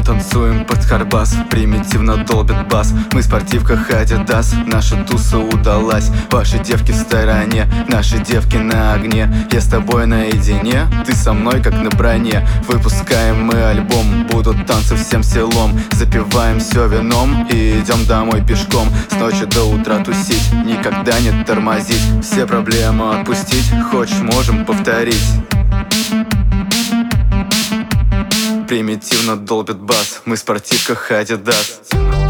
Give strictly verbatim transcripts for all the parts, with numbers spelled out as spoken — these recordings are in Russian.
танцуем под Харбас, примитивно долбит бас. Мы в спортивках Адидас, наша туса удалась. Ваши девки в стороне, наши девки на огне. Я с тобой наедине, ты со мной как на броне. Выпускаем мы альбом, будут танцы всем селом. Запиваем все вином и идем домой пешком. С ночи до утра тусить, никогда не тормозить. Все проблемы отпустить, хочешь можем повторить. Примитивно долбит бас, мы в спортивках Адидас.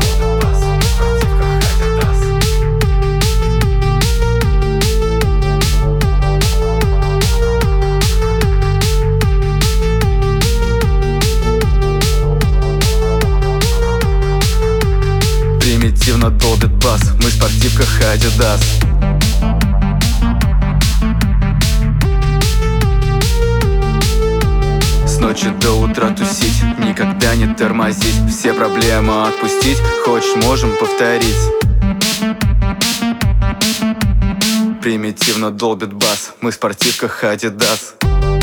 Примитивно долбит бас, мы в спортивках Адидас. С ночи до утра тусить, никогда не тормозить. Все проблемы отпустить, хочешь можем повторить. Примитивно долбит бас, мы в спортивках Адидас.